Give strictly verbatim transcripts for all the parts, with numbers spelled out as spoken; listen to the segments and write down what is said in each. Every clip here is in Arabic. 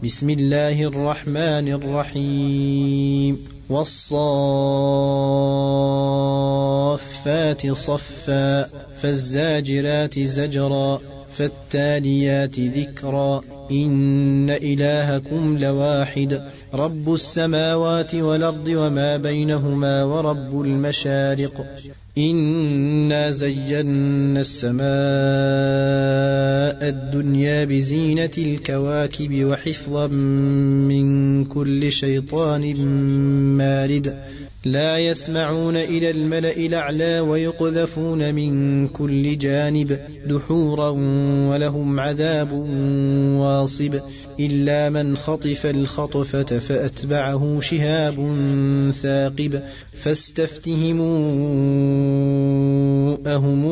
بسم الله الرحمن الرحيم والصافات صفا فالزاجرات زجرا فالتاليات ذكرا إن إلهكم لواحد رب السماوات والأرض وما بينهما ورب المشارق إنا زينا السماء الدنيا بزينة الكواكب وحفظا من كل شيطان مارد لا يسمعون إلى الملأ الأعلى ويقذفون من كل جانب دحورا ولهم عذاب واصب إلا من خطف الخطفة فأتبعه شهاب ثاقب فاستفتهموا أهم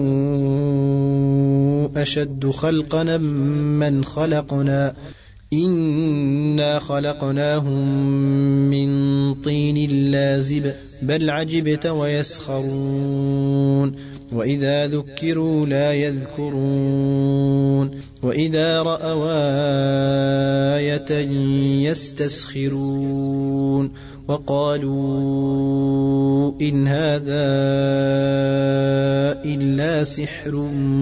أشد خلقنا من خلقنا إنا خلقناهم من طين لازب بل عجبت ويسخرون وإذا ذكروا لا يذكرون وإذا رأوا آية يستسخرون وقالوا إن هذا إلا سحر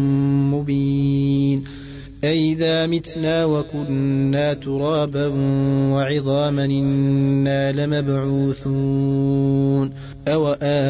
مبين أئذا متنا وكنا ترابا وعظاما إنا لمبعوثون أو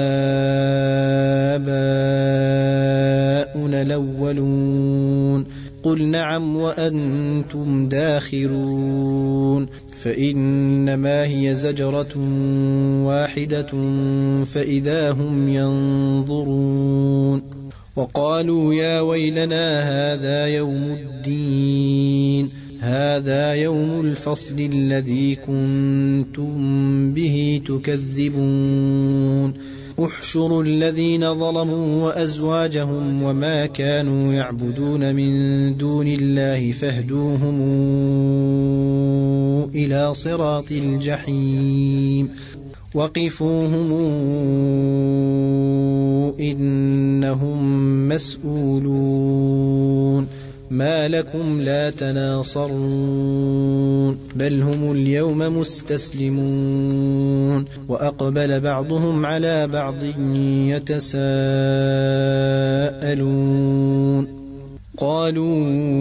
آباؤنا الأولون قل نعم وأنتم داخرون فإنما هي زجرة واحدة فإذا هم ينظرون وقالوا يا ويلنا هذا يوم الدين هذا يوم الفصل الذي كنتم به تكذبون احشروا الذين ظلموا وأزواجهم وما كانوا يعبدون من دون الله فاهدوهم إلى صراط الجحيم وقفوهم إنهم مسؤولون ما لكم لا تناصرون بل هم اليوم مستسلمون وأقبل بعضهم على بعض يتساءلون قالوا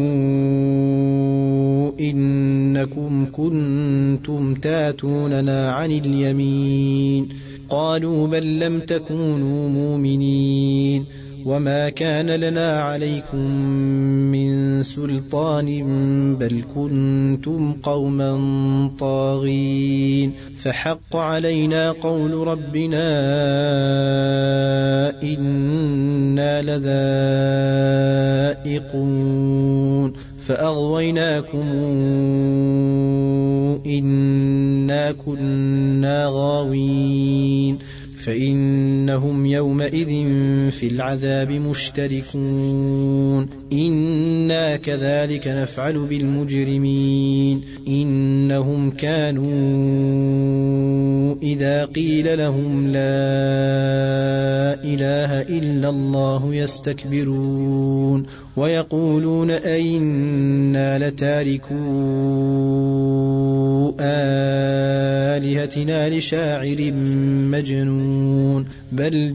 إنكم كنتم تاتوننا عن اليمين قالوا بل لم تكونوا مؤمنين وما كان لنا عليكم من سلطان بل كنتم قوما طاغين فحق علينا قول ربنا إنا لذائقون فأغويناكم إنا كنا غاوين فإنهم يومئذ في العذاب مشتركون إنا كذلك نفعل بالمجرمين إنهم كانوا إذا قيل لهم لا إله إلا الله يستكبرون ويقولون أئنا لتاركو آلهتنا لشاعر مجنون بل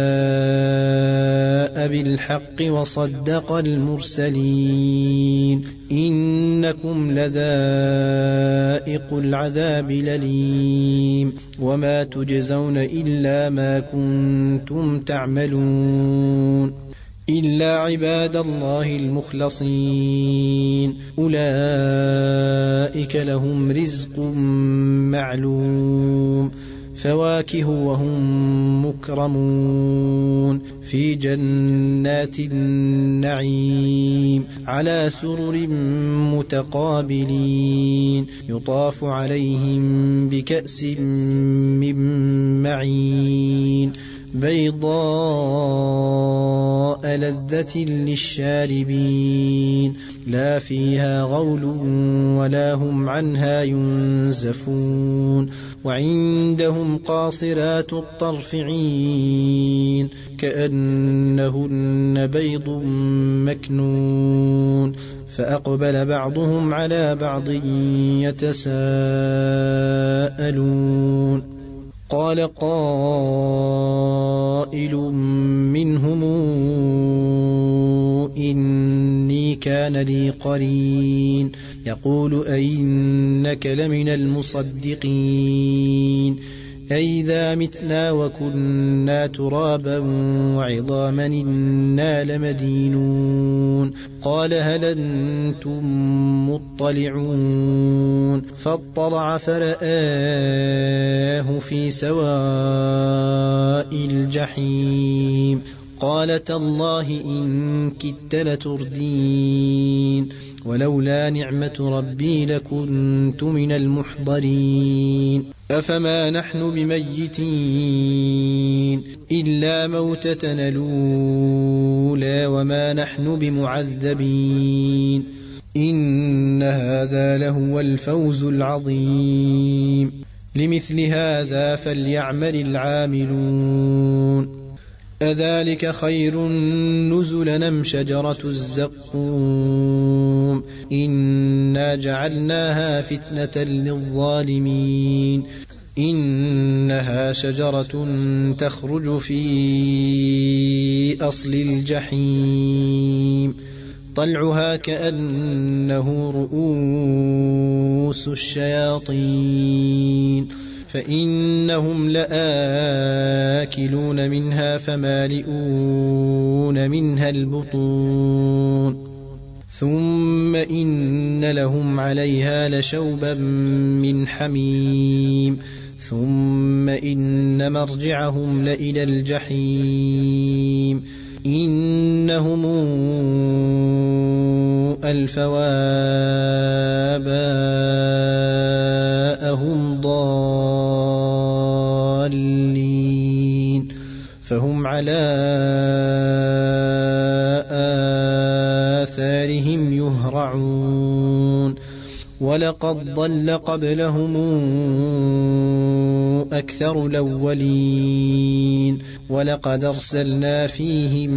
جاء بالحق وصدق المرسلين إنكم لذائق العذاب الأليم وما تجزون إلا ما كنتم تعملون إلا عباد الله المخلصين أولئك لهم رزق معلوم فواكه وهم مكرمون في جنات النعيم على سرر متقابلين يطاف عليهم بكأس من معين بيضاء لذة للشاربين لا فيها غول ولا هم عنها ينزفون وعندهم قاصرات الطرف عين كأنهن بيض مكنون فأقبل بعضهم على بعض يتساءلون قال قائل منهم إني كان لي قرين يقول أئنك لمن المصدقين أئذا متنا وكنا ترابا وعظاما إنا لمدينون قال هل أنتم مطلعون فاطلع فرآه في سواء الجحيم قال تالله إن كدت لتردين ولولا نعمة ربي لكنت من المحضرين أفما نحن بميتين إلا موتتنا الأولى وما نحن بمعذبين إن هذا لهو الفوز العظيم لمثل هذا فليعمل العاملون أذلك خير نزلا أم شجرة الزقوم إنا جعلناها فتنة للظالمين إنها شجرة تخرج في أصل الجحيم طلعها كأنه رؤوس الشياطين فإنهم لآكلون منها فمالئون منها البطون ثم إن لهم عليها لشوبا من حميم ثم إن مرجعهم لإلى الجحيم إنهم ألفوا آباءهم ضالين فهم على آثارهم يهرعون ولقد ضل قبلهم أكثر الأولين ولقد أرسلنا فيهم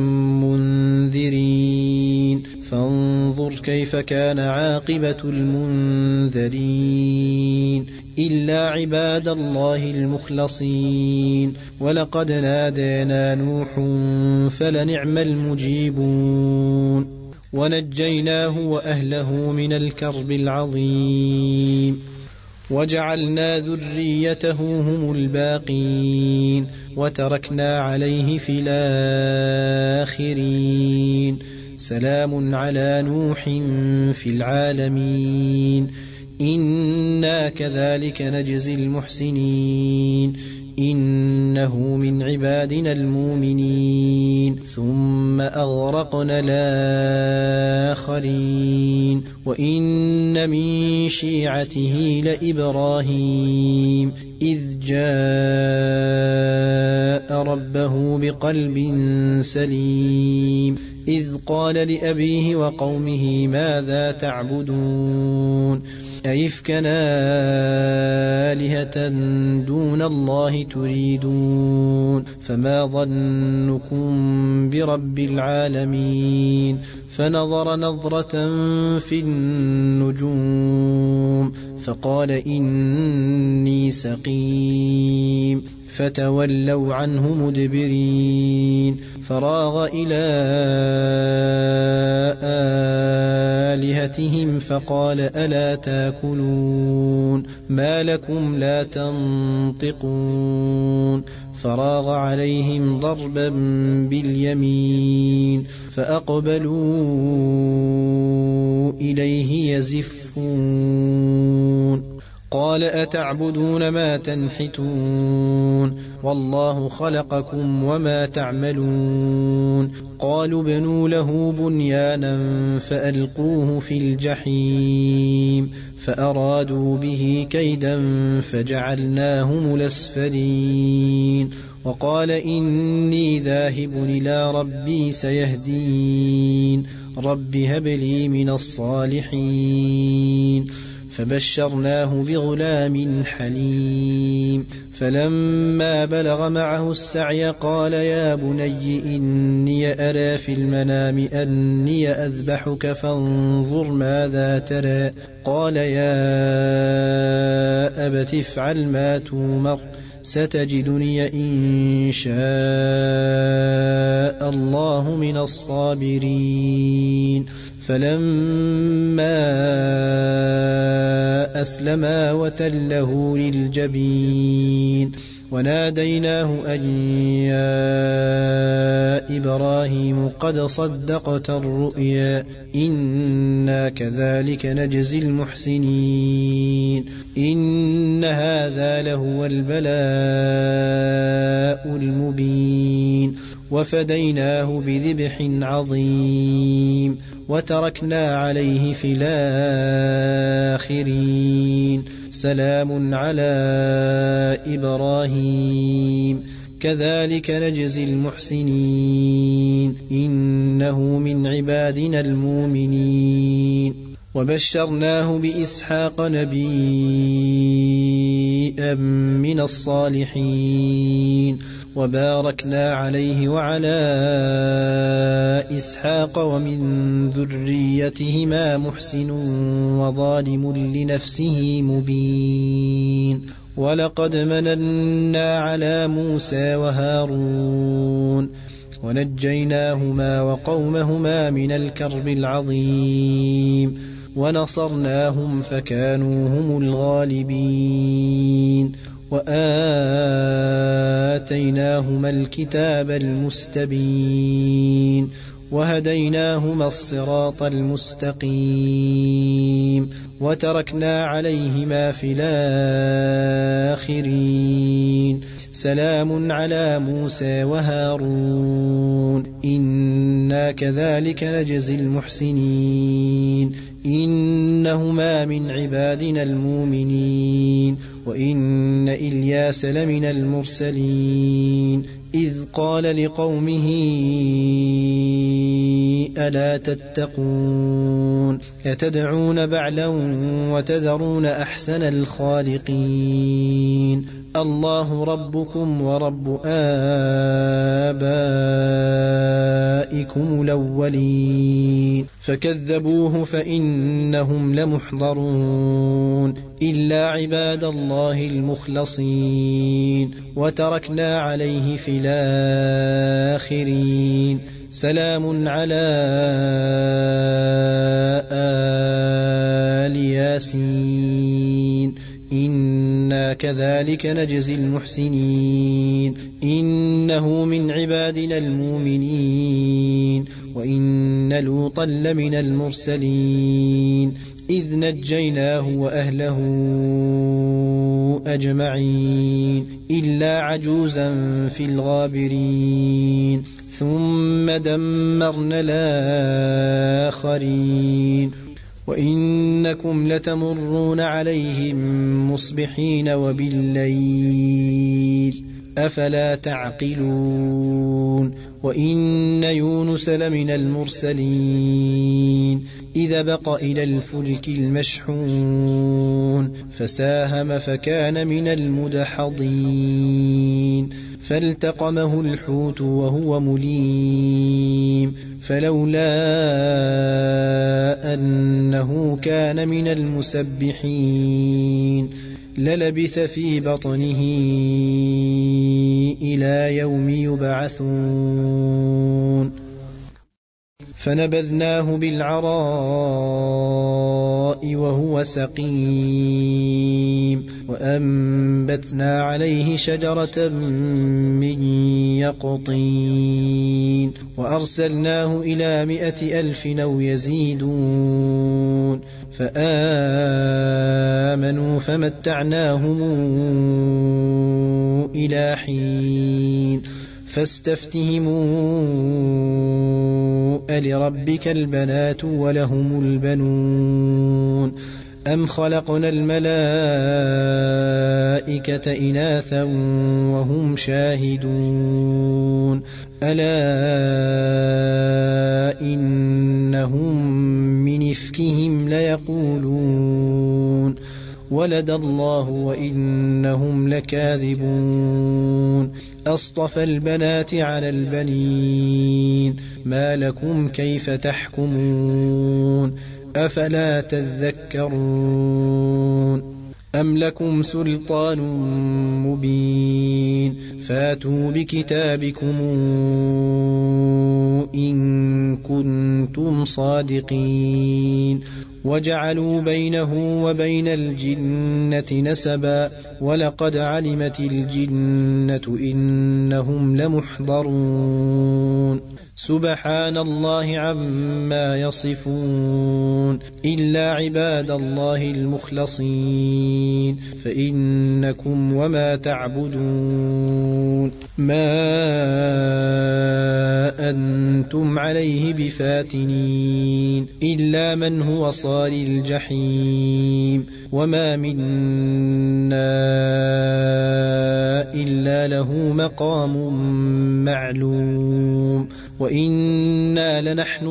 منذرين فانظر كيف كان عاقبة المنذرين إلا عباد الله المخلصين ولقد نادينا نوح فلنعم المجيبون ونجيناه وأهله من الكرب العظيم وجعلنا ذريته هم الباقين وتركنا عليه في الآخرين سلام على نوح في العالمين إنا كذلك نجزي المحسنين إنه من عبادنا المؤمنين ثم أغرقنا الآخرين وإن من شيعته لإبراهيم إذ جاء ربه بقلب سليم إذ قال لأبيه وقومه ماذا تعبدون أئفكا آلهة دون الله تريدون فما ظنكم برب العالمين فنظر نظرة في النجوم فقال إني سقيم فتولوا عنه مدبرين فراغ إلى آلهتهم فقال ألا تاكلون ما لكم لا تنطقون فراغ عليهم ضربا باليمين فأقبلوا إليه يزفون قال أتعبدون ما تنحتون والله خلقكم وما تعملون قالوا بنوا له بنيانا فألقوه في الجحيم فأرادوا به كيدا فجعلناهم الأسفلين وقال إني ذاهب إلى ربي سيهدين رب هب لي من الصالحين فبشرناه بغلام حليم فلما بلغ معه السعي قال يا بني إني أرى في المنام أني أذبحك فانظر ماذا ترى قال يا أبت افعل ما تؤمر ستجدني إن شاء الله من الصابرين فلما أسلما وتله للجبين وناديناه أن يا إبراهيم قد صدقت الرؤيا إنا كذلك نجزي المحسنين إن هذا لهو البلاء المبين وفديناه بذبح عظيم وتركنا عليه في الآخرين سلام على إبراهيم كذلك نجزي المحسنين إنه من عبادنا المؤمنين وبشرناه بإسحاق نبيا من الصالحين وباركنا عليه وعلى إسحاق ومن ذريتهما محسن وظالم لنفسه مبين ولقد مننا على موسى وهارون ونجيناهما وقومهما من الكرب العظيم ونصرناهم فكانوا هم الغالبين وآتيناهما الكتاب المستبين وهديناهما الصراط المستقيم وتركنا عليهما في الآخرين سلام على موسى وهارون إنا كذلك نجزي المحسنين إنهما من عبادنا المؤمنين وإن إلياس لمن المرسلين إذ قال لقومه ألا تتقون أتدعون بعلا وتذرون أحسن الخالقين الله ربكم ورب آبائكم الأولين فكذبوه فإنهم لمحضرون إلا عباد الله المخلصين وتركنا عليه في الآخرين سلام على آل ياسين إنا كذلك نجزي المحسنين إنه من عبادنا المؤمنين وإن لوطا لمن المرسلين إذ نجيناه وأهله أجمعين إلا عجوزا في الغابرين ثم دمرنا الآخرين وإنكم لتمرون عليهم مصبحين وبالليل أفلا تعقلون وإن يونس لمن المرسلين إذا بق إلى الفلك المشحون فساهم فكان من المدحضين فالتقمه الحوت وهو مليم فلولا أنه كان من المسبحين للبث في بطنه إلى يوم يبعثون فنبذناه بالعراء وهو سقيم وأنبتنا عليه شجرة من يقطين وأرسلناه إلى مائة ألف أو يزيدون فآمنوا فمتعناهم إلى حين فاستفتهموا ألربك البنات ولهم البنون أم خلقنا الملائكة إناثا وهم شاهدون ألا إنهم من إفكهم ليقولون ولد الله وإنهم لكاذبون أصطفى البنات على البنين ما لكم كيف تحكمون أفلا تذكرون أم لكم سلطان مبين فاتوا بكتابكم إن كنتم صادقين وجعلوا بينه وبين الجنة نسبا ولقد علمت الجنة إنهم لمحضرون سبحان الله عما يصفون إلا عباد الله المخلصين فإنكم وما تعبدون ما أنتم عليه بفاتنين إلا من هو صال الجحيم وما منا إلا له مقام معلوم وإنا لنحن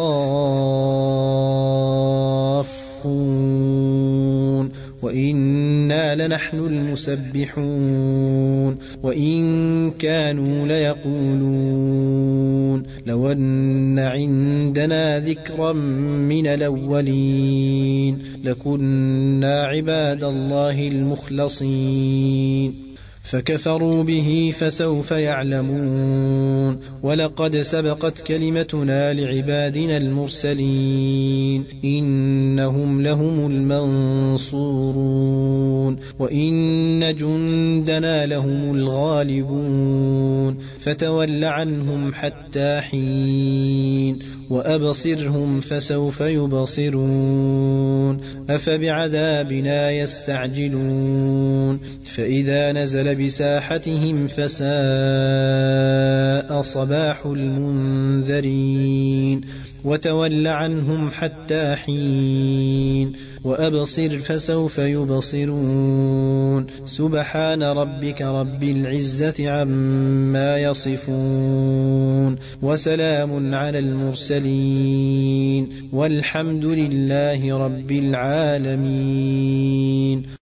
الصافون وإنا لنحن المسبحون وإن كانوا ليقولون لو أن عندنا ذكرا من الأولين لكنا عباد الله المخلصين فكفروا به فسوف يعلمون ولقد سبقت كلمتنا لعبادنا المرسلين إنهم لهم المنصورون وإن جندنا لهم الغالبون فتول عنهم حتى حين وأبصرهم فسوف يبصرون أفبعذابنا يستعجلون فإذا نزل بساحتهم فساء صباح المنذرين وتول عنهم حتى حين وأبصر فسوف يبصرون سبحان ربك رب العزة عما يصفون وسلام على المرسلين والحمد لله رب العالمين.